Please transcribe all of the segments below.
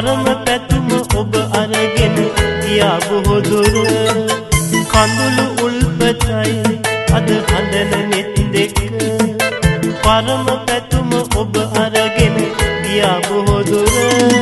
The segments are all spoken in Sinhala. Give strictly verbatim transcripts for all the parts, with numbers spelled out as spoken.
පරම පැතුම ඔබ අරගෙන ගියා බොහෝ දුර කඳුළු උල්පතයි අද හඳන නෙත් දෙක පරම පැතුම ඔබ අරගෙන ගියා බොහෝ දුර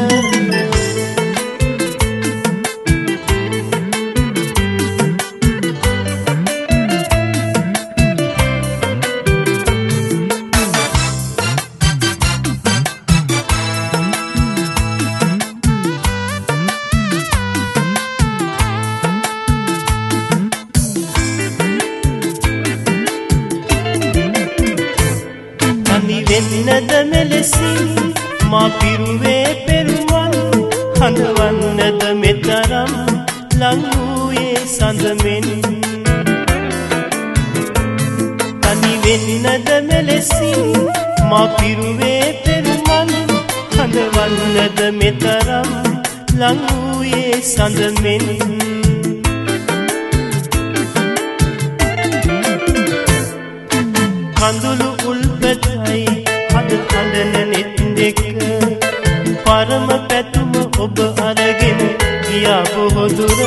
වෙන්නද මෙලෙසින් මා පිරුවේ පෙරුවන් හඳවන්නද මෙතරම් ලං වූයේ සඳමෙන් තනි වෙන්නද මෙලෙසින් මා පිරුවේ පෙරුවන් හඳවන්නද මෙතරම් ලං වූයේ සඳමෙන් කඳුළු උල්පතයි අද හඳන නෙත් දෙක පරම පැතුම ඔබ අරගෙන ගියා බොහෝ දුර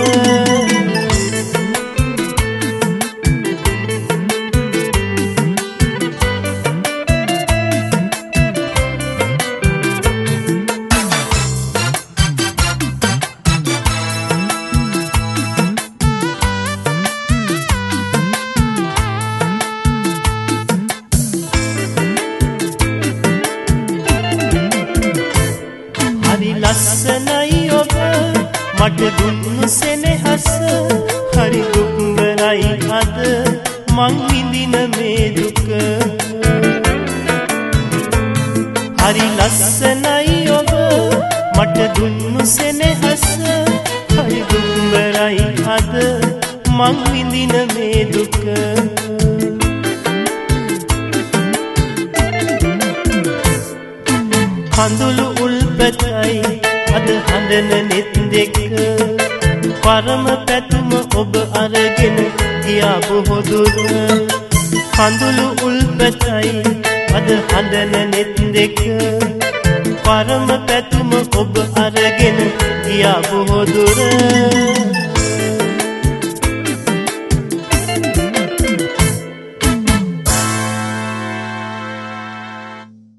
ලස්සනයි ඔබ මට දුන්නු සෙනෙහස හරි දුක්බරයි අද මං විඳින මේ දුක හරි ලස්සනයි ඔබ මට දුන්නු සෙනෙහස හරි දුක්බරයි අද මං විඳින මේ දුක කඳුළු උල්පතයි අද හඳන නෙත් දෙක පරම පැතුම ඔබ අරගෙන ගියා බොහෝ දුර කඳුළු උල්පතයි අද හඳන නෙත් දෙක පරම පැතුම ඔබ අරගෙන ගියා බොහෝ දුර